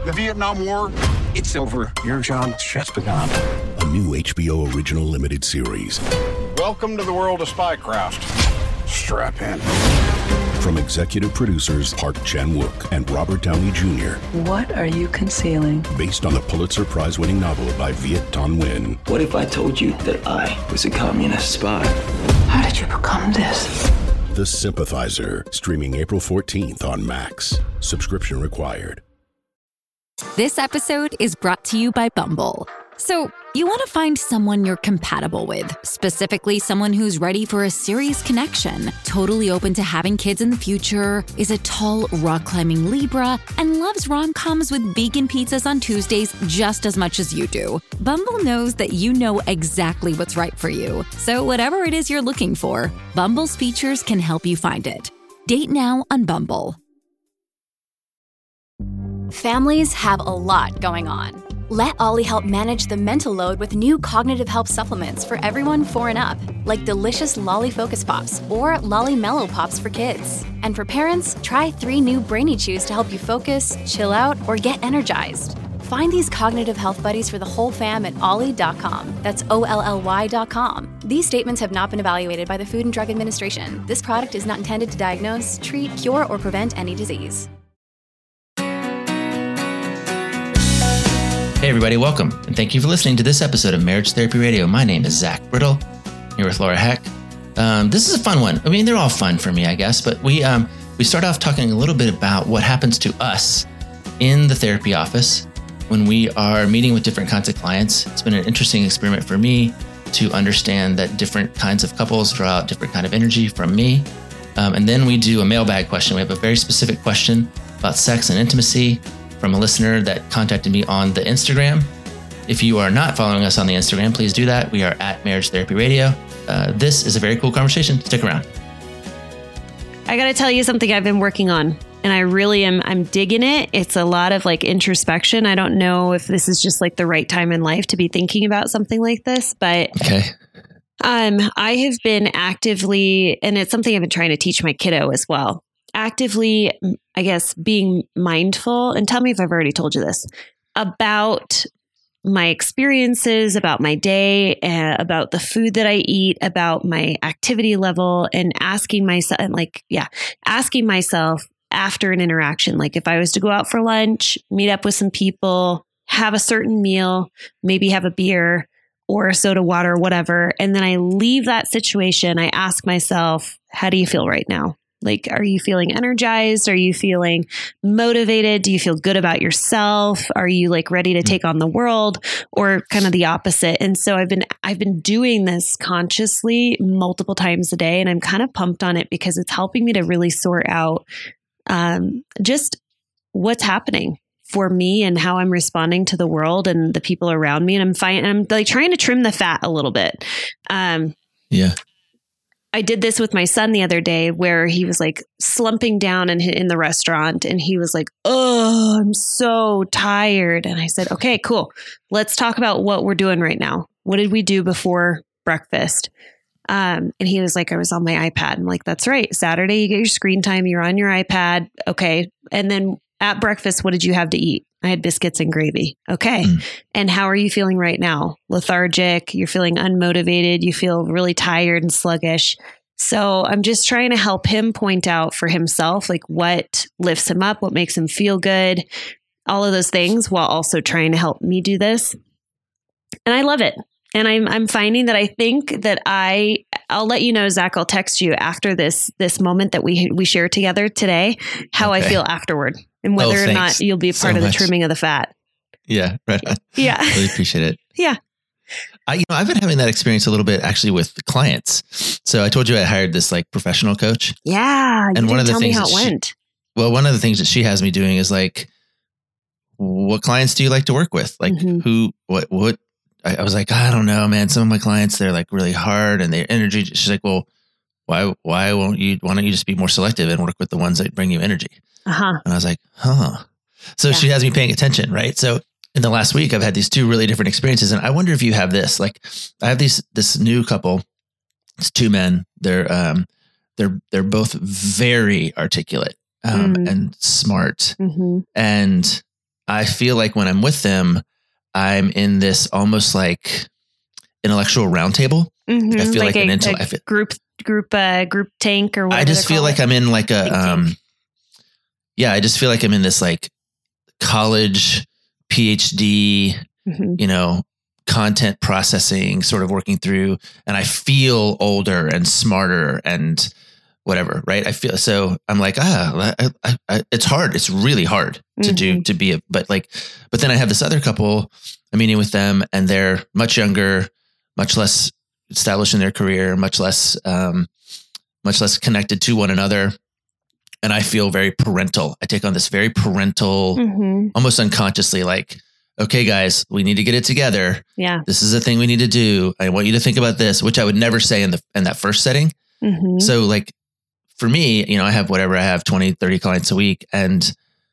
The Vietnam War, it's over. Your job just begun. A new HBO original limited series. Welcome to the world of spycraft. Strap in. From executive producers Park Chan-wook and Robert Downey Jr. What are you concealing? Based on the Pulitzer Prize-winning novel by Viet Thanh Nguyen. What if I told you that I was a communist spy? How did you become this? The Sympathizer, streaming April 14th on Max. Subscription required. This episode is brought to you by Bumble. So, you want to find someone you're compatible with, specifically someone who's ready for a serious connection, totally open to having kids in the future, is a tall, rock-climbing Libra, and loves rom-coms with vegan pizzas on Tuesdays just as much as you do. Bumble knows that you know exactly what's right for you. So whatever it is you're looking for, Bumble's features can help you find it. Date now on Bumble. Families have a lot going on. Let Ollie help manage the mental load with new cognitive help supplements for everyone 4 and up, like delicious Lolly Focus Pops or Lolly Mellow Pops for kids. And for parents, try 3 new Brainy Chews to help you focus, chill out, or get energized. Find these cognitive health buddies for the whole fam at ollie.com. That's OLLY.com. These statements have not been evaluated by the Food and Drug Administration. This product is not intended to diagnose, treat, cure, or prevent any disease. Hey everybody, welcome, and thank you for listening to this episode of Marriage Therapy Radio. My name is Zach Brittle, here with Laura Heck. This is a fun one. I mean, they're all fun for me, I guess, but we start off talking a little bit about what happens to us in the therapy office when we are meeting with different kinds of clients. It's been an interesting experiment for me to understand that different kinds of couples draw out different kind of energy from me. And then we do a mailbag question. We have a very specific question about sex and intimacy from a listener that contacted me on the Instagram. If you are not following us on the Instagram, please do that. We are at Marriage Therapy Radio. This is a very cool conversation. Stick around. I got to tell you something I've been working on, and I really am. I'm digging it. It's a lot of like introspection. I don't know if this is just like the right time in life to be thinking about something like this, but okay. I have been actively, and it's something I've been trying to teach my kiddo as well. Actively, I guess, being mindful, and tell me if I've already told you this, about my experiences, about my day, about the food that I eat, about my activity level, and asking myself after an interaction, like if I was to go out for lunch, meet up with some people, have a certain meal, maybe have a beer or a soda water, whatever, and then I leave that situation, I ask myself, how do you feel right now? Like, are you feeling energized? Are you feeling motivated? Do you feel good about yourself? Are you like ready to take on the world, or kind of the opposite? And so I've been doing this consciously multiple times a day, and I'm kind of pumped on it because it's helping me to really sort out just what's happening for me and how I'm responding to the world and the people around me. And I'm like trying to trim the fat a little bit. Yeah. I did this with my son the other day where he was like slumping down in the restaurant, and he was like, oh, I'm so tired. And I said, okay, cool. Let's talk about what we're doing right now. What did we do before breakfast? And he was like, I was on my iPad. I'm like, that's right. Saturday, you get your screen time. You're on your iPad. Okay. And then at breakfast, what did you have to eat? I had biscuits and gravy. Okay. And how are you feeling right now? Lethargic. You're feeling unmotivated. You feel really tired and sluggish. So I'm just trying to help him point out for himself, like what lifts him up, what makes him feel good, all of those things, while also trying to help me do this. And I love it. And I'm finding that I think that I'll let you know, Zach, I'll text you after this moment that we share together today, how I feel afterward, and whether or not you'll be a part of the trimming of the fat. Yeah. Right. Yeah. Really appreciate it. Yeah. I've been having that experience a little bit actually with clients. So I told you I hired this like professional coach. Yeah. And one of the tell things me how it went. One of the things that she has me doing is like, what clients do you like to work with? Like what? I was like, I don't know, man. Some of my clients, they're like really hard and their energy. She's like, well, why don't you just be more selective and work with the ones that bring you energy? And I was like, So she has me paying attention, right? So in the last week, I've had these 2 really different experiences. And I wonder if you have this. Like, I have this new couple. It's 2 men. They're both very articulate and smart. And I feel like when I'm with them, I'm in this almost like intellectual roundtable. Mm-hmm. I feel like an group tank or whatever. I just feel like I'm in like a, I just feel like I'm in this like college PhD, content processing sort of working through, and I feel older and smarter and whatever. Right. I feel, so I'm like, it's hard. It's really hard to do, to be but then I have this other couple, I'm meeting with them and they're much younger, much less established in their career, much less connected to one another. And I feel very parental. I take on this very parental, almost unconsciously, like, okay, guys, we need to get it together. Yeah. This is a thing we need to do. I want you to think about this, which I would never say in that first setting. So like for me, I have 20, 30 clients a week. And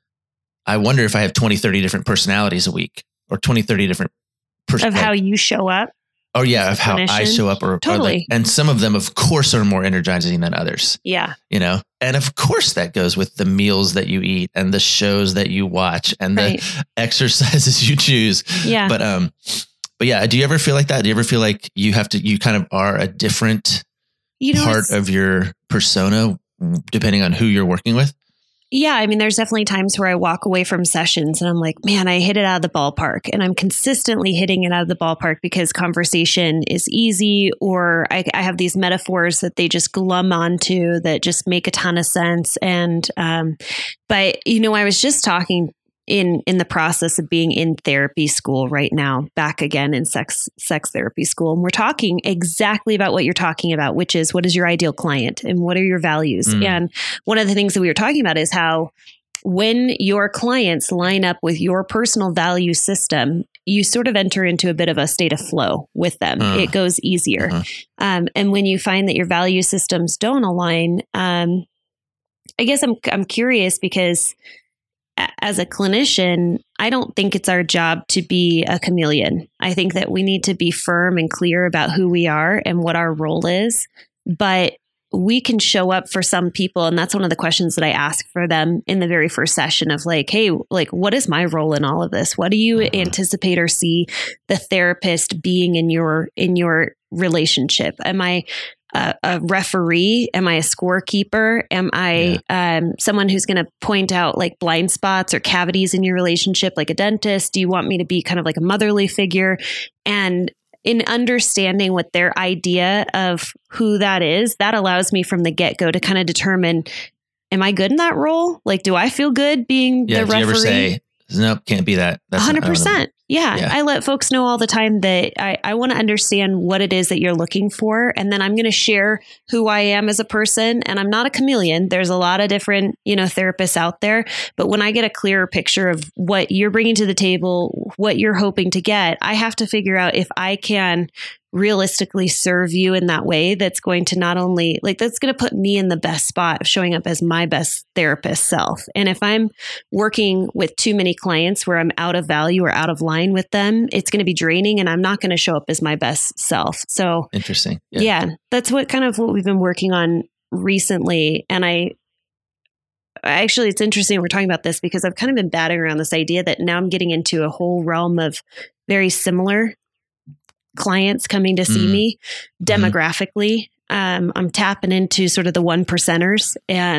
I wonder if I have 20, 30 different personalities a week or 20, 30 different of how you show up. Oh yeah. Of how I show up totally. and some of them of course are more energizing than others. Yeah. And of course that goes with the meals that you eat and the shows that you watch and the exercises you choose. Yeah. But yeah, do you ever feel like that? Do you ever feel like you kind of are a different part of your persona depending on who you're working with? Yeah. I mean, there's definitely times where I walk away from sessions and I'm like, man, I hit it out of the ballpark, and I'm consistently hitting it out of the ballpark because conversation is easy, or I have these metaphors that they just glom onto that just make a ton of sense. And, but I was just talking in the process of being in therapy school right now, back again in sex therapy school. And we're talking exactly about what you're talking about, which is what is your ideal client and what are your values? And one of the things that we were talking about is how when your clients line up with your personal value system, you sort of enter into a bit of a state of flow with them. It goes easier. And when you find that your value systems don't align, I guess I'm curious because as a clinician, I don't think it's our job to be a chameleon. I think that we need to be firm and clear about who we are and what our role is. But we can show up for some people. And that's one of the questions that I ask for them in the very first session of like, hey, like, what is my role in all of this? What do you anticipate or see the therapist being in your relationship? Am I a referee? Am I a scorekeeper? Am I someone who's going to point out like blind spots or cavities in your relationship, like a dentist? Do you want me to be kind of like a motherly figure? And in understanding what their idea of who that is, that allows me from the get-go to kind of determine, am I good in that role? Like, do I feel good being the referee? Do you ever say, nope, can't be that? That's 100%. Yeah. I let folks know all the time that I want to understand what it is that you're looking for. And then I'm going to share who I am as a person. And I'm not a chameleon. There's a lot of different, therapists out there. But when I get a clearer picture of what you're bringing to the table, what you're hoping to get, I have to figure out if I can realistically serve you in that way that's going to not only that's going to put me in the best spot of showing up as my best therapist self. And if I'm working with too many clients where I'm out of value or out of line with them, it's going to be draining and I'm not going to show up as my best self. So interesting. Yeah, that's what we've been working on recently. And I actually, it's interesting we're talking about this because I've kind of been batting around this idea that now I'm getting into a whole realm of very similar clients coming to see me demographically. I'm tapping into sort of the 1%ers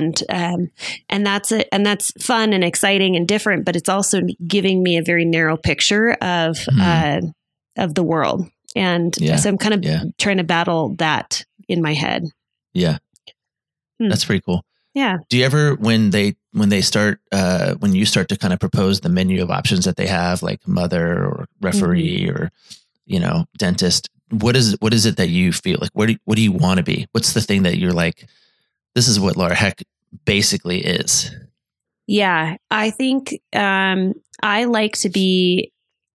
and that's it. And that's fun and exciting and different, but it's also giving me a very narrow picture of the world. And so I'm kind of trying to battle that in my head. Yeah. That's pretty cool. Yeah. Do you ever, when you start to kind of propose the menu of options that they have, like mother or referee or, dentist, what is it that you feel like? What do you want to be? What's the thing that you're like, this is what Laura Heck basically is? Yeah, I think I like to be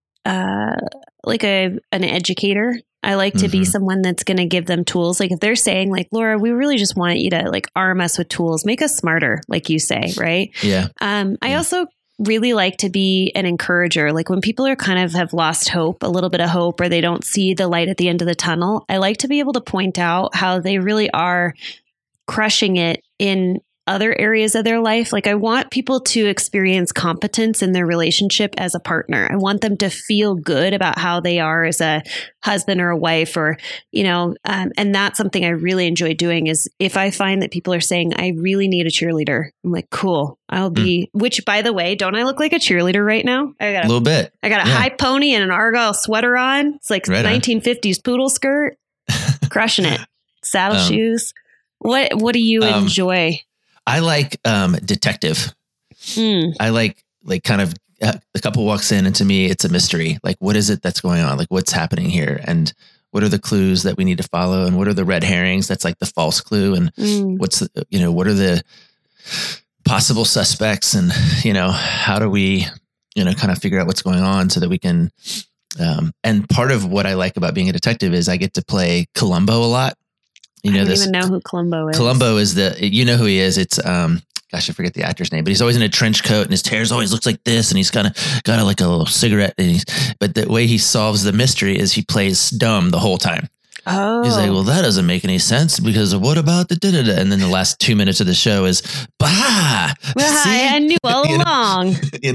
like an educator. I like to be someone that's going to give them tools. Like if they're saying like, Laura, we really just want you to like arm us with tools, make us smarter, like you say, right? Yeah. I also really like to be an encourager. Like when people are kind of have lost hope, a little bit of hope, or they don't see the light at the end of the tunnel, I like to be able to point out how they really are crushing it in other areas of their life. Like I want people to experience competence in their relationship as a partner. I want them to feel good about how they are as a husband or a wife, or, and that's something I really enjoy doing is if I find that people are saying, I really need a cheerleader, I'm like, cool, I'll be, which by the way, don't I look like a cheerleader right now? A little bit. I got a high pony and an Argyle sweater on. It's like right 1950s poodle skirt, crushing it. Saddle shoes. What do you enjoy? I like detective. I like kind of the couple walks in and to me, it's a mystery. Like, what is it that's going on? Like, what's happening here? And what are the clues that we need to follow? And what are the red herrings? That's like the false clue. And what's the, what are the possible suspects? And, how do we, kind of figure out what's going on so that we can, and part of what I like about being a detective is I get to play Columbo a lot. I don't even know who Columbo is. Columbo is who he is. It's, gosh, I forget the actor's name, but he's always in a trench coat and his hair always looks like this. And he's kind of got like a little cigarette. But the way he solves the mystery is he plays dumb the whole time. Oh, he's like, well, that doesn't make any sense because what about the da-da-da? And then the last 2 minutes of the show is, bah, I knew all along.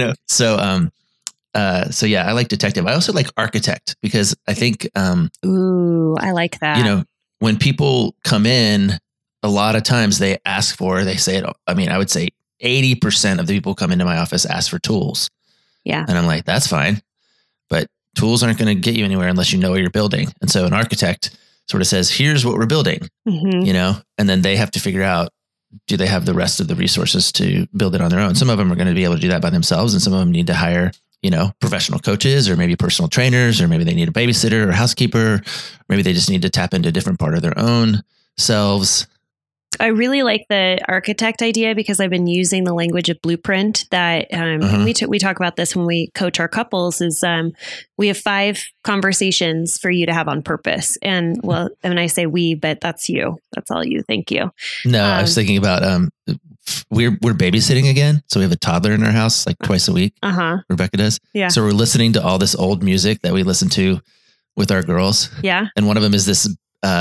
So yeah, I like detective. I also like architect because I think, ooh, I like that. When people come in, a lot of times they say it. I mean, I would say 80% of the people who come into my office ask for tools. Yeah. And I'm like, that's fine. But tools aren't going to get you anywhere unless you know what you're building. And so an architect sort of says, here's what we're building, and then they have to figure out, do they have the rest of the resources to build it on their own? Some of them are going to be able to do that by themselves. And some of them need to hire professional coaches or maybe personal trainers, or maybe they need a babysitter or housekeeper. Maybe they just need to tap into a different part of their own selves. I really like the architect idea because I've been using the language of blueprint that we talk about this when we coach our couples is we have 5 conversations for you to have on purpose. And well, when I say we, but that's you. That's all you. Thank you. No, I was thinking about we're babysitting again. So we have a toddler in our house like twice a week. Rebecca does. Yeah. So we're listening to all this old music that we listen to with our girls. Yeah. And one of them is this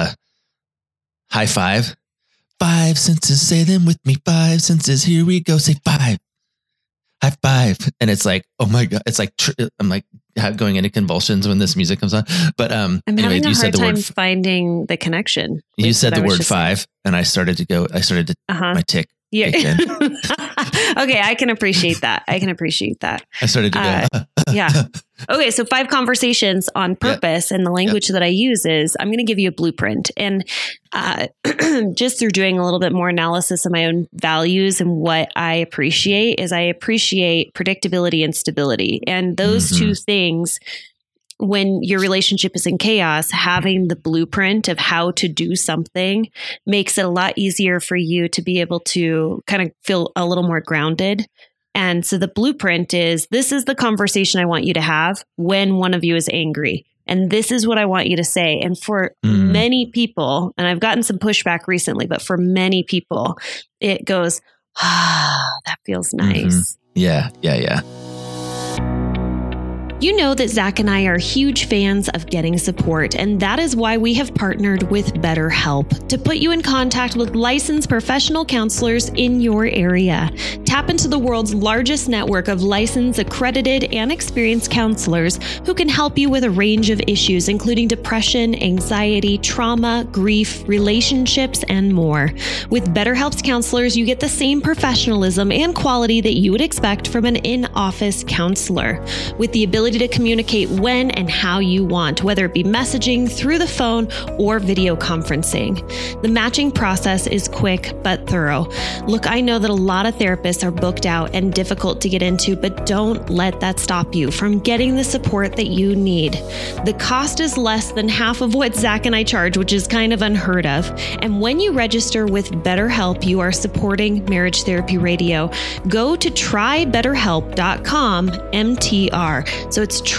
high five. 5 senses, say them with me. 5 senses, here we go. Say 5. High five. And it's like, oh my God. It's like, I'm like going into convulsions when this music comes on. But I'm anyway, having a you said hard the time word finding the connection. You said the word 5 and I started to my tick. Yeah. Okay. I can appreciate that. I started to go. Yeah. Okay. So 5 conversations on purpose. And the language that I use is I'm going to give you a blueprint. And just through doing a little bit more analysis of my own values and what I appreciate is I appreciate predictability and stability. And those two things, when your relationship is in chaos, having the blueprint of how to do something makes it a lot easier for you to be able to kind of feel a little more grounded. And so the blueprint is, this is the conversation I want you to have when one of you is angry. And this is what I want you to say. And for many people, and I've gotten some pushback recently, but for many people, it goes, that feels nice. Yeah. You know that Zach and I are huge fans of getting support, and that is why we have partnered with BetterHelp to put you in contact with licensed professional counselors in your area. Tap into the world's largest network of licensed, accredited, and experienced counselors who can help you with a range of issues, including depression, anxiety, trauma, grief, relationships, and more. With BetterHelp's counselors, you get the same professionalism and quality that you would expect from an in-office counselor, with the ability to communicate when and how you want, whether it be messaging, through the phone, or video conferencing. The matching process is quick but thorough. Look, I know that a lot of therapists are booked out and difficult to get into, but don't let that stop you from getting the support that you need. The cost is less than half of what Zach and I charge, which is kind of unheard of. And when you register with BetterHelp, you are supporting Marriage Therapy Radio. Go to trybetterhelp.com MTR. So it's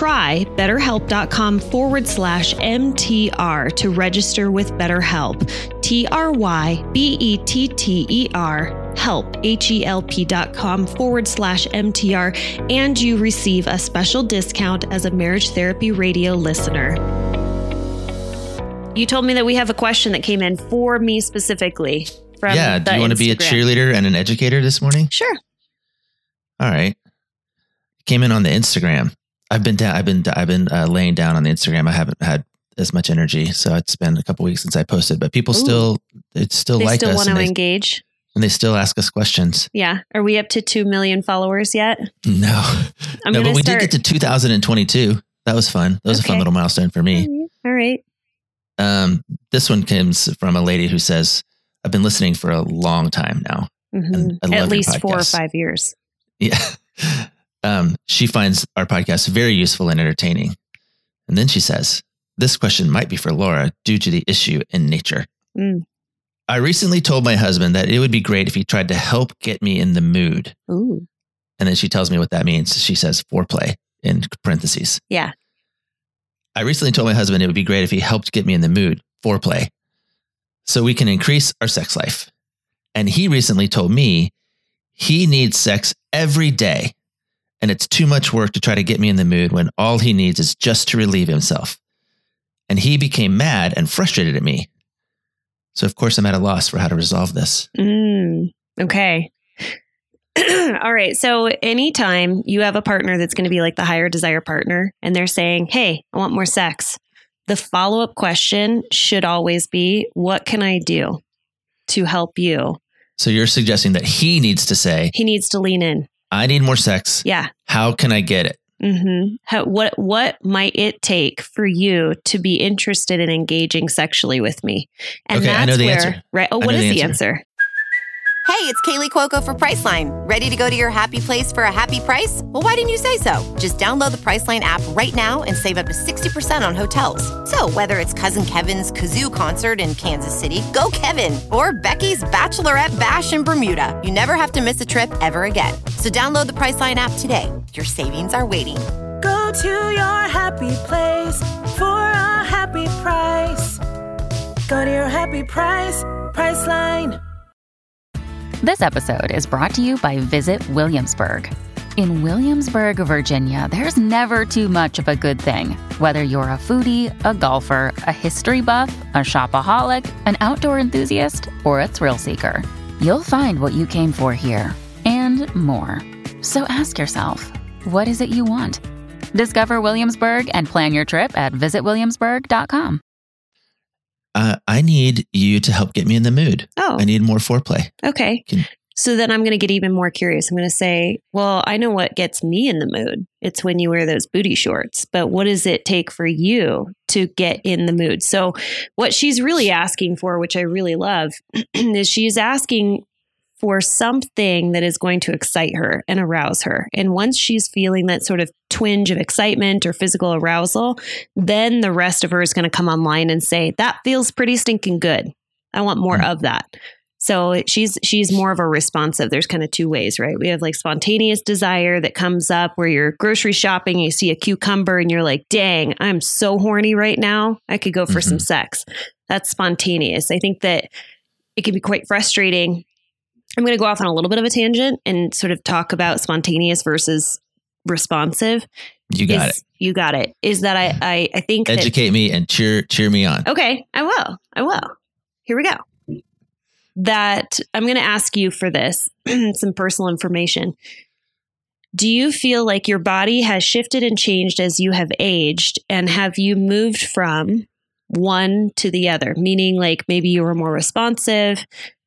trybetterhelp.com/MTR to register with BetterHelp. TRYBETTER help, HELP.com/MTR, and you receive a special discount as a Marriage Therapy Radio listener. You told me that we have a question that came in for me specifically. from Yeah. Do the you want to be a Instagram. cheerleader and an educator this morning? Sure. All right. Came in on the Instagram. I've been laying down on the Instagram. I haven't had as much energy, so it's been a couple weeks since I posted. But people still They like still us, want to engage. and they still ask us questions. Yeah. Are we up to 2 million followers yet? No, I'm no, gonna but we start- did get to 2022. That was fun. That was a fun Okay. little milestone for me. All right. This one comes from a lady who says, "I've been listening for a long time now. And I love At your least 4 or podcast." 5 years. Yeah. She finds our podcast very useful and entertaining. And then she says, this question might be for Laura due to the issue in nature. Mm. I recently told my husband that it would be great if he tried to help get me in the mood. Ooh. And then she tells me what that means. She says foreplay in parentheses. Yeah. I recently told my husband it would be great if he helped get me in the mood, foreplay, so we can increase our sex life. And he recently told me he needs sex every day. And it's too much work to try to get me in the mood when all he needs is just to relieve himself. And he became mad and frustrated at me. So, of course, I'm at a loss for how to resolve this. Okay. All right. So anytime you have a partner that's going to be like the higher desire partner and they're saying, hey, I want more sex, the follow-up question should always be, what can I do to help you? So you're suggesting that he needs to say, He needs to lean in. I need more sex. Yeah. How can I get it? What might it take for you to be interested in engaging sexually with me? And Okay, I know the answer. Right. Oh, I what know is the the answer. answer? Hey, it's Kaylee Cuoco for Priceline. Ready to go to your happy place for a happy price? Well, why didn't you say so? Just download the Priceline app right now and save up to 60% on hotels. So whether it's Cousin Kevin's Kazoo concert in Kansas City, go Kevin, or Becky's Bachelorette Bash in Bermuda, you never have to miss a trip ever again. So download the Priceline app today. Your savings are waiting. Go to your happy place for a happy price. Go to your happy price, Priceline. This episode is brought to you by Visit Williamsburg. In Williamsburg, Virginia, there's never too much of a good thing. Whether you're a foodie, a golfer, a history buff, a shopaholic, an outdoor enthusiast, or a thrill seeker, you'll find what you came for here and more. So ask yourself, what is it you want? Discover Williamsburg and plan your trip at visitwilliamsburg.com. I need you to help get me in the mood. Oh. I need more foreplay. Okay. So then I'm going to get even more curious. I'm going to say, well, I know what gets me in the mood. It's when you wear those booty shorts. But what does it take for you to get in the mood? So what she's really asking for, which I really love, is she's asking for something that is going to excite her and arouse her. And once she's feeling that sort of twinge of excitement or physical arousal, then the rest of her is going to come online and say, that feels pretty stinking good. I want more of that. So she's more of a responsive. There's kind of two ways, right? We have like spontaneous desire that comes up where you're grocery shopping and you see a cucumber and you're like, dang, I'm so horny right now. I could go for some sex. That's spontaneous. I think that it can be quite frustrating. I'm going to go off on a little bit of a tangent and sort of talk about spontaneous versus responsive. You got it. You got it. Is that I think Educate me and cheer me on. Okay, I will. Here we go. That I'm going to ask you for this, some personal information. Do you feel like your body has shifted and changed as you have aged? And have you moved from one to the other? Meaning like maybe you were more responsive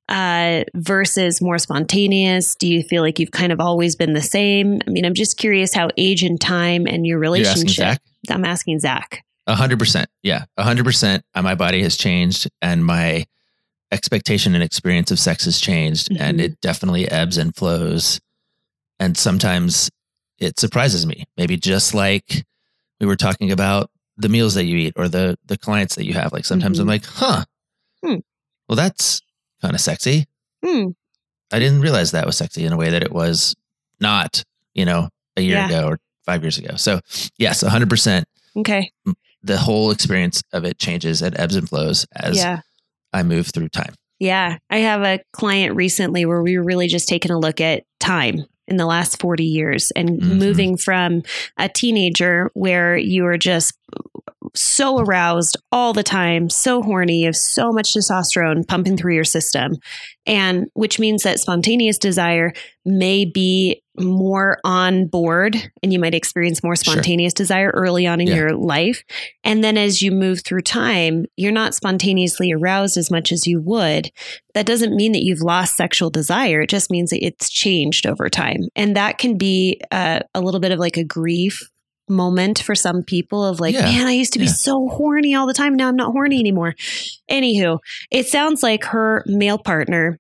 versus more spontaneous? Do you feel like you've kind of always been the same? I mean, I'm just curious how age and time and your relationship. You're asking Zach? I'm asking Zach. 100%. Yeah. 100%. My body has changed and my expectation and experience of sex has changed, and it definitely ebbs and flows. And sometimes it surprises me, maybe just like we were talking about the meals that you eat or the clients that you have. Like sometimes I'm like, well, that's kind of sexy. I didn't realize that was sexy in a way that it was not, a year ago or 5 years ago. So yes, 100%. Okay. The whole experience of it changes and ebbs and flows as I move through time. Yeah. I have a client recently where we were really just taking a look at time in the last 40 years and moving from a teenager where you were just so aroused all the time, so horny, you have so much testosterone pumping through your system. And which means that spontaneous desire may be more on board, and you might experience more spontaneous desire early on in your life. And then as you move through time, you're not spontaneously aroused as much as you would. That doesn't mean that you've lost sexual desire. It just means that it's changed over time. And that can be a little bit of like a grief moment for some people of like, man, I used to be so horny all the time. Now I'm not horny anymore. Anywho, it sounds like her male partner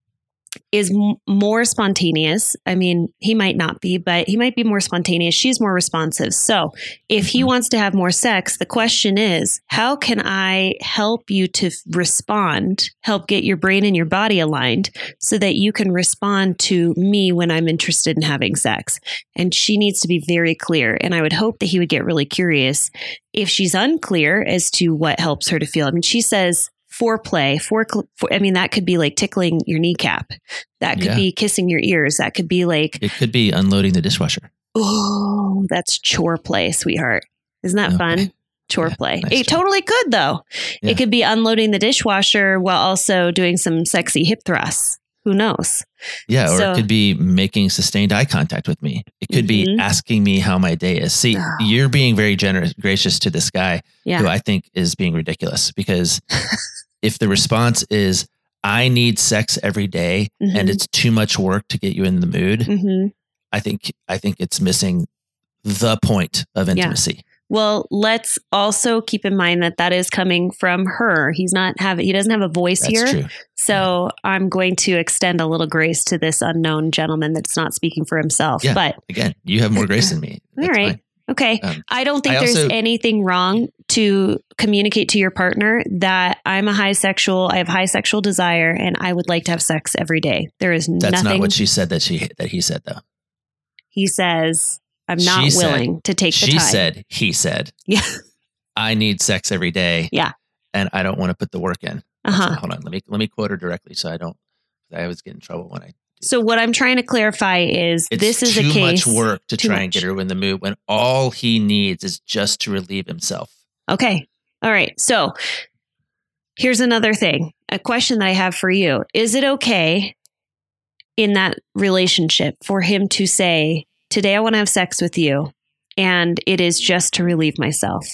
is more spontaneous. I mean, he might not be, but he might be more spontaneous. She's more responsive. So if he wants to have more sex, the question is, how can I help you to respond, help get your brain and your body aligned so that you can respond to me when I'm interested in having sex? And she needs to be very clear. And I would hope that he would get really curious if she's unclear as to what helps her to feel. I mean, she says, foreplay, I mean, that could be like tickling your kneecap. That could be kissing your ears. That could be like... It could be unloading the dishwasher. Oh, that's chore play, sweetheart. Isn't that fun? Chore play. Nice it totally could, though. Yeah. It could be unloading the dishwasher while also doing some sexy hip thrusts. Who knows? Yeah, or it could be making sustained eye contact with me. It could be asking me how my day is. See, you're being very gracious to this guy who I think is being ridiculous, because if the response is, I need sex every day and it's too much work to get you in the mood, I think it's missing the point of intimacy. Yeah. Well, let's also keep in mind that is coming from her. He doesn't have a voice here. True. So I'm going to extend a little grace to this unknown gentleman that's not speaking for himself. Yeah. But again, you have more grace than me. All right. Fine. Okay. I don't think there's anything wrong to communicate to your partner that I have high sexual desire and I would like to have sex every day. There is nothing. That's not what she said that he said though. He says, I'm not willing to take the time. He said, yeah, I need sex every day. Yeah. And I don't want to put the work in. Hold on. Let me quote her directly. So I always get in trouble when I do. So what I'm trying to clarify is this is a case. Too much work to try and get her in the mood when all he needs is just to relieve himself. Okay. All right. So here's another thing. A question that I have for you. Is it okay in that relationship for him to say, today I want to have sex with you and it is just to relieve myself?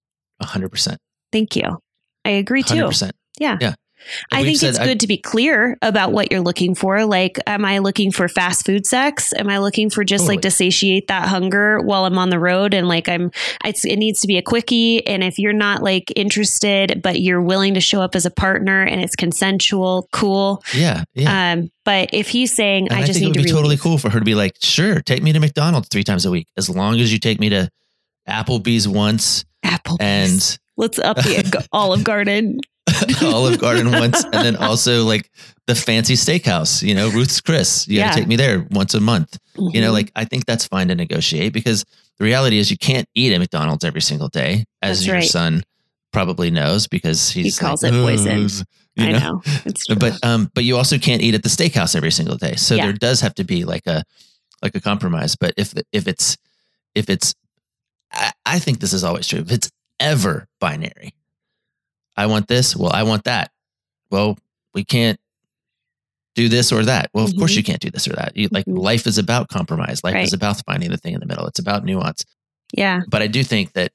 100%. Thank you. I agree too. 100%. Yeah. Yeah. I think it's good to be clear about what you're looking for. Like, am I looking for fast food sex? Am I looking for just like to satiate that hunger while I'm on the road? And like, it needs to be a quickie. And if you're not like interested, but you're willing to show up as a partner and it's consensual, cool. Yeah. Yeah. But if he's saying, I just need to, it would be totally cool for her to be like, sure, take me to McDonald's 3 times a week, as long as you take me to Applebee's once. And let's up the Olive Garden. Olive Garden once, and then also like the fancy steakhouse, Ruth's Chris. You got to take me there once a month. Like I think that's fine to negotiate, because the reality is you can't eat at McDonald's every single day, as your son probably knows, because he calls it poison. I know. It's true. But you also can't eat at the steakhouse every single day. So there does have to be like a compromise. But if it's I think this is always true. If it's ever binary, I want this. Well, I want that. Well, we can't do this or that. Well, of course you can't do this or that. Life is about compromise. Life is about finding the thing in the middle. It's about nuance. Yeah. But I do think that,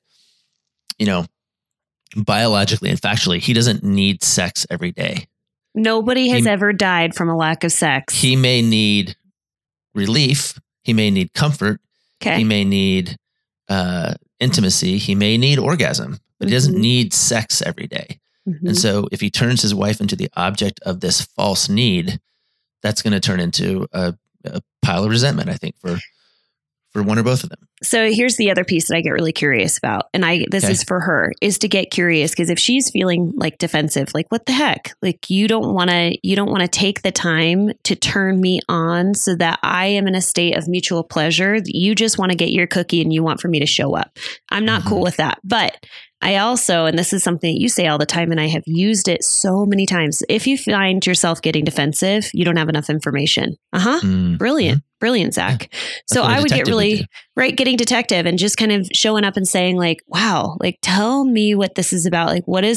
biologically and factually, he doesn't need sex every day. Nobody has ever died from a lack of sex. He may need relief. He may need comfort. Okay. He may need intimacy. He may need orgasm. But he doesn't need sex every day. And so if he turns his wife into the object of this false need, that's going to turn into a pile of resentment, I think, for one or both of them. So here's the other piece that I get really curious about. And this is for her, is to get curious, because if she's feeling like defensive, like what the heck? Like you don't want to take the time to turn me on so that I am in a state of mutual pleasure. You just want to get your cookie and you want for me to show up. I'm not cool with that. But I also, and this is something that you say all the time, and I have used it so many times. If you find yourself getting defensive, you don't have enough information. Brilliant. Brilliant, Zach. So what a I would get detective would really, do. right, getting detective and just kind of showing up and saying like, wow, like, tell me what this is about. Like, what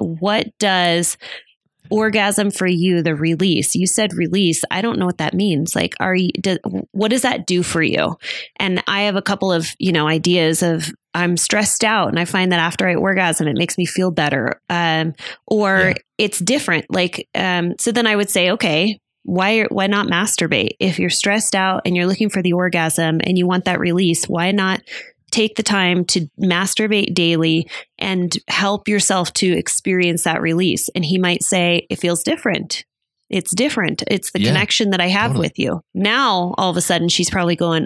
does orgasm for you, the release? You said release. I don't know what that means. Like, what does that do for you? And I have a couple of, ideas of, I'm stressed out and I find that after I orgasm, it makes me feel better. Or it's different. Like, so then I would say, okay, why not masturbate? If you're stressed out and you're looking for the orgasm and you want that release, why not take the time to masturbate daily and help yourself to experience that release? And he might say, it feels different. It's different. It's the connection that I have with you. Now, all of a sudden, she's probably going,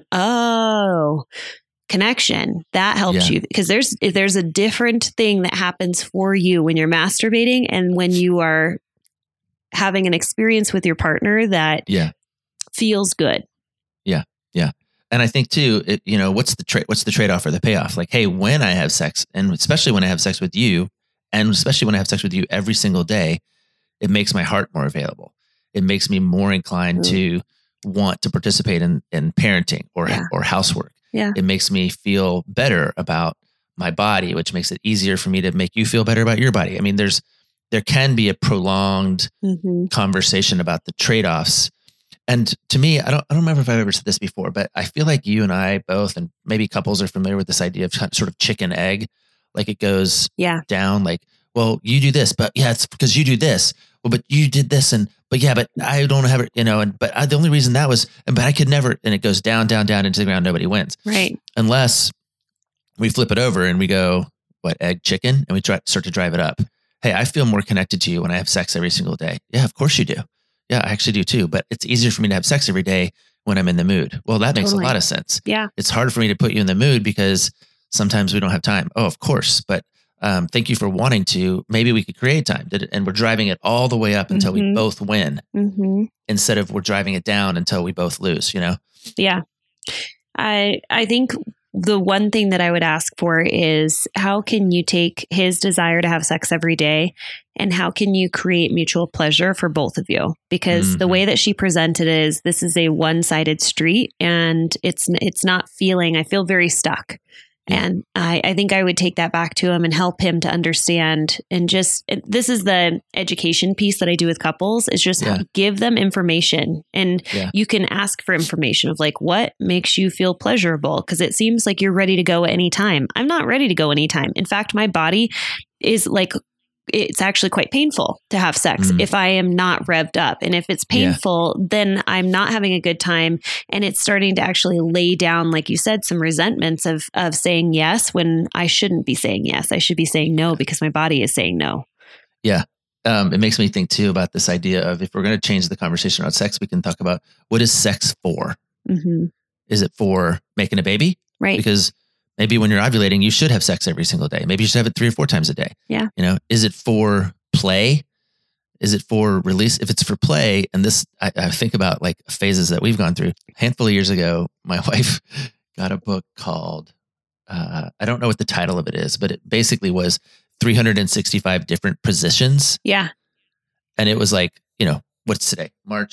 oh, connection. That helps you, because there's a different thing that happens for you when you're masturbating and when you are having an experience with your partner that feels good. Yeah. Yeah. And I think too, what's the trade-off or the payoff? Like, hey, when I have sex, and especially when I have sex with you, and especially when I have sex with you every single day, it makes my heart more available. It makes me more inclined to want to participate in parenting or housework. Yeah. It makes me feel better about my body, which makes it easier for me to make you feel better about your body. I mean, there can be a prolonged conversation about the trade-offs. And to me, I don't remember if I've ever said this before, but I feel like you and I both, and maybe couples are familiar with this idea of sort of chicken egg. Like it goes down like, well, you do this, but it's because you do this. Well, but you did this but I don't have it, but the only reason that was, but I could never, and it goes down, down, down into the ground. Nobody wins. Right. Unless we flip it over and we go, egg, chicken? And we start to drive it up. Hey, I feel more connected to you when I have sex every single day. Yeah, of course you do. Yeah, I actually do too. But it's easier for me to have sex every day when I'm in the mood. Well, that makes a lot of sense. Yeah. It's hard for me to put you in the mood because sometimes we don't have time. Oh, of course. But thank you for wanting to. Maybe we could create time. And we're driving it all the way up until we both win instead of we're driving it down until we both lose, Yeah. I think the one thing that I would ask for is, how can you take his desire to have sex every day and how can you create mutual pleasure for both of you? Because the way that she presented is, this is a one-sided street and it's not feeling, I feel very stuck. And I think I would take that back to him and help him to understand. And this is the education piece that I do with couples, is just give them information. And you can ask for information of like, what makes you feel pleasurable? Because it seems like you're ready to go at any time. I'm not ready to go anytime. In fact, my body is like, it's actually quite painful to have sex if I am not revved up. And if it's painful, then I'm not having a good time. And it's starting to actually lay down, like you said, some resentments of saying yes when I shouldn't be saying yes. I should be saying no because my body is saying no. Yeah. It makes me think too about this idea of, if we're going to change the conversation about sex, we can talk about, what is sex for? Is it for making a baby? Right. Because maybe when you're ovulating, you should have sex every single day. Maybe you should have it 3 or 4 times a day. Yeah. Is it for play? Is it for release? If it's for play, and this, I think about like phases that we've gone through. A handful of years ago, my wife got a book called, I don't know what the title of it is, but it basically was 365 different positions. Yeah. And it was like, what's today?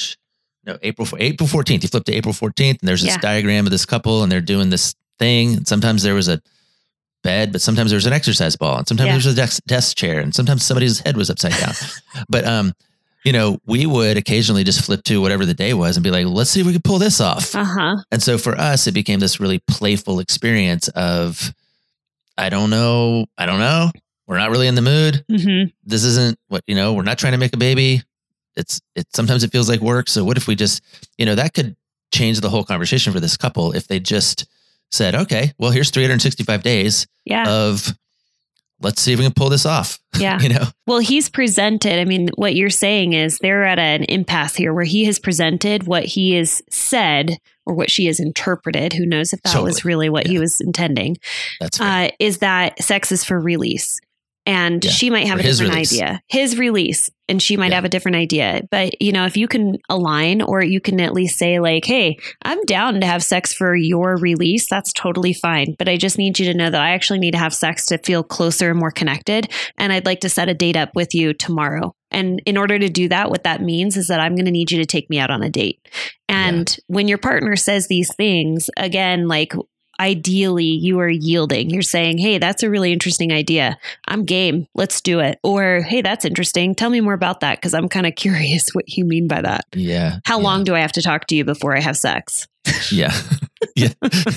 April 14th. You flip to April 14th and there's this diagram of this couple and they're doing this thing. And sometimes there was a bed, but sometimes there was an exercise ball, and sometimes there was a desk chair, and sometimes somebody's head was upside down. But, we would occasionally just flip to whatever the day was and be like, let's see if we can pull this off. And so for us, it became this really playful experience of, I don't know. We're not really in the mood. This isn't what, we're not trying to make a baby. Sometimes it feels like work. So what if we just, that could change the whole conversation for this couple if they just said, okay, well, here's 365 days of, let's see if we can pull this off. Yeah. Well, he's presented, what you're saying is they're at an impasse here where he has presented what he has said or what she has interpreted. Who knows if that was really what he was intending. That's fair. Is that sex is for release. And she might have a different idea. His release. And she might have a different idea. But, if you can align, or you can at least say like, hey, I'm down to have sex for your release. That's totally fine. But I just need you to know that I actually need to have sex to feel closer and more connected. And I'd like to set a date up with you tomorrow. And in order to do that, what that means is that I'm going to need you to take me out on a date. And when your partner says these things, again, like ideally you are yielding. You're saying, hey, that's a really interesting idea. I'm game. Let's do it. Or, hey, that's interesting. Tell me more about that because I'm kind of curious what you mean by that. Yeah. How long do I have to talk to you before I have sex? Yeah. Yeah.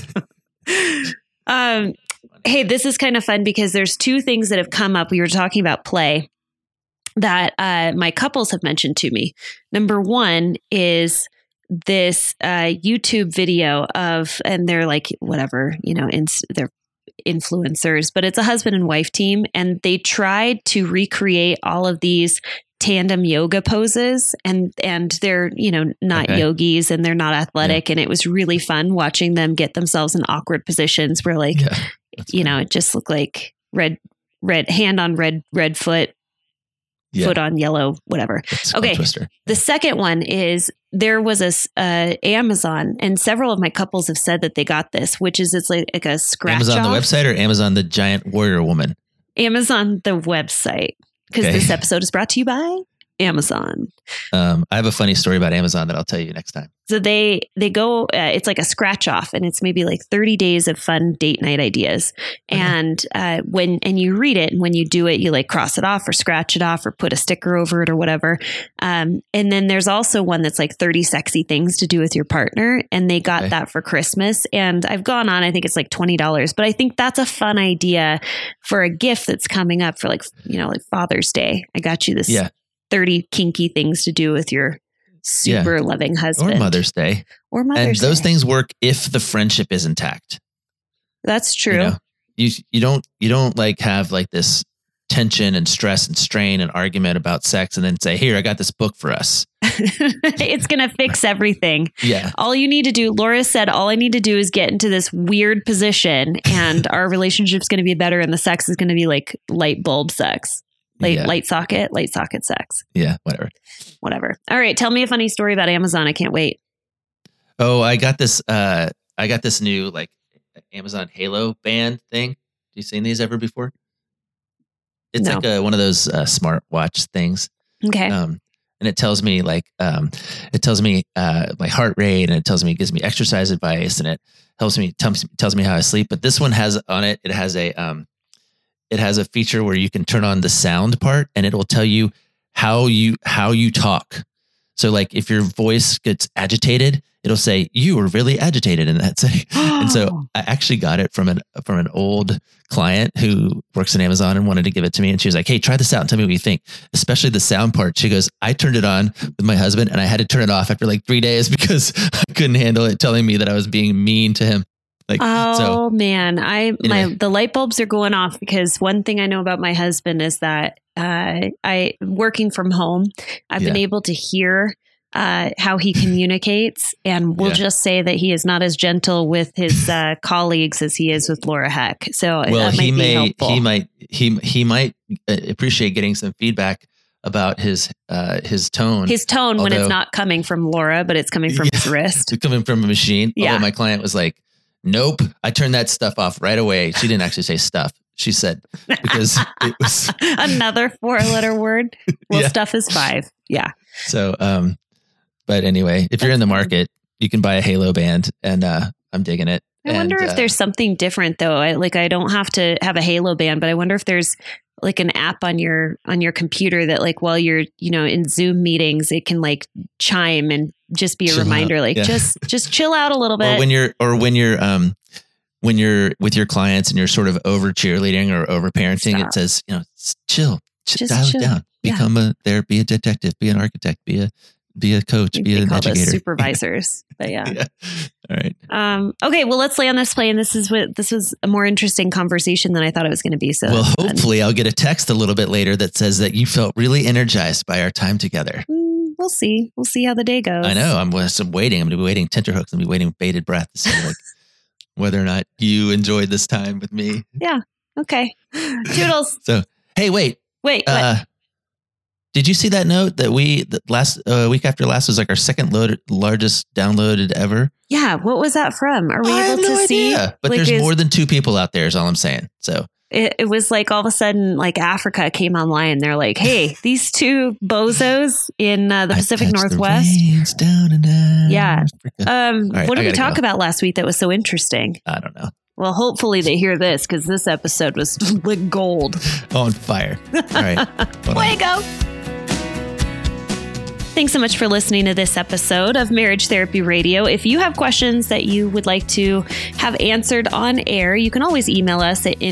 Hey, this is kind of fun because there's two things that have come up. We were talking about play that my couples have mentioned to me. Number one is this YouTube video of, and they're like, whatever, they're influencers, but it's a husband and wife team. And they tried to recreate all of these tandem yoga poses and they're, not yogis and they're not athletic. And it was really fun watching them get themselves in awkward positions where like, it just looked like red hand on red foot, foot on yellow, whatever. Okay. The second one is there was a Amazon, and several of my couples have said that they got this, which is it's like a scratch Amazon off. the website or Amazon the giant warrior woman? Amazon the website, because this episode is brought to you by Amazon. I have a funny story about Amazon that I'll tell you next time. So they go, it's like a scratch off, and it's maybe like 30 days of fun date night ideas. And when you read it, and when you do it, you like cross it off or scratch it off or put a sticker over it or whatever. And then there's also one that's like 30 sexy things to do with your partner. And they got that for Christmas. And I've gone on, I think it's like $20, but I think that's a fun idea for a gift that's coming up for like Father's Day. I got you this 30 kinky things to do with your super loving husband. Or Mother's Day. And those things work if the friendship is intact. That's true. You don't like have like this tension and stress and strain and argument about sex and then say, here, I got this book for us. It's going to fix everything. Yeah. All you need to do, Laura said, all I need to do is get into this weird position and our relationship's going to be better and the sex is going to be like light bulb sex. Light socket sex. Yeah, whatever. All right. Tell me a funny story about Amazon. I can't wait. Oh, I got this new like Amazon Halo band thing. Have you seen these ever before? It's like one of those smartwatch things. Okay. And it tells me my heart rate, and it gives me exercise advice, and it tells me how I sleep. But this one has on it, it has a feature where you can turn on the sound part and it will tell you how you talk. So like if your voice gets agitated, it'll say you were really agitated. And and so I actually got it from an old client who works in Amazon and wanted to give it to me. And she was like, hey, try this out and tell me what you think, especially the sound part. She goes, I turned it on with my husband and I had to turn it off after like 3 days because I couldn't handle it telling me that I was being mean to him. Man, the light bulbs are going off because one thing I know about my husband is that I working from home, I've been able to hear how he communicates, and we'll just say that he is not as gentle with his colleagues as he is with Laura Heck. So that might be helpful. He might appreciate getting some feedback about his tone. His tone when it's not coming from Laura, but it's coming from his wrist. It's coming from a machine. Yeah. Although my client was like, nope, I turned that stuff off right away. She didn't actually say stuff. She said, because it was another 4-letter word. Well, stuff is 5. Yeah. So, but anyway, if you're in the market, you can buy a Halo band, and I'm digging it. I wonder if there's something different though. I don't have to have a Halo band, but I wonder if there's like an app on your computer that like while you're, in Zoom meetings, it can like chime and just be a reminder, just chill out a little bit. Or when you're with your clients and you're sort of over cheerleading or over parenting, it says, chill, dial it down, become be a detective, be an architect, be a coach, be an educator. Supervisors, but yeah. All right. Okay. Well, let's lay on this play. And this was a more interesting conversation than I thought it was going to be. So hopefully I'll get a text a little bit later that says that you felt really energized by our time together. We'll see. We'll see how the day goes. I know. I'm waiting. I'm going to be waiting tenterhooks. I'm going to be waiting with bated breath to see like whether or not you enjoyed this time with me. Yeah. Okay. Toodles. So, hey, wait. What? Did you see that note that the last week after last was like our second largest downloaded ever? Yeah. What was that from? Are we able to see? Idea. But there's more than 2 people out there is all I'm saying. So It was like all of a sudden, like Africa came online. They're like, hey, these two bozos in the Pacific Northwest. Down and down. Yeah. Right, what did we talk about last week that was so interesting? I don't know. Well, hopefully they hear this because this episode was like gold. On fire. All right. Fuego. Thanks so much for listening to this episode of Marriage Therapy Radio. If you have questions that you would like to have answered on air, you can always email us at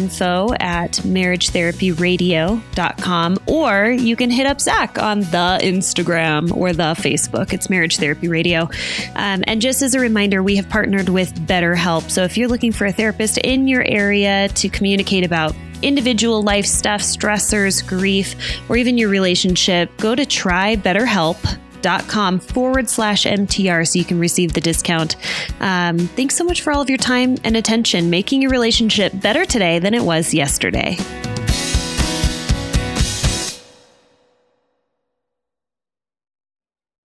info@marriagetherapyradio.com, or you can hit up Zach on the Instagram or the Facebook. It's Marriage Therapy Radio. And just as a reminder, we have partnered with BetterHelp. So if you're looking for a therapist in your area to communicate about individual life stuff, stressors, grief, or even your relationship, go to trybetterhelp.com/MTR so you can receive the discount. Thanks so much for all of your time and attention, making your relationship better today than it was yesterday.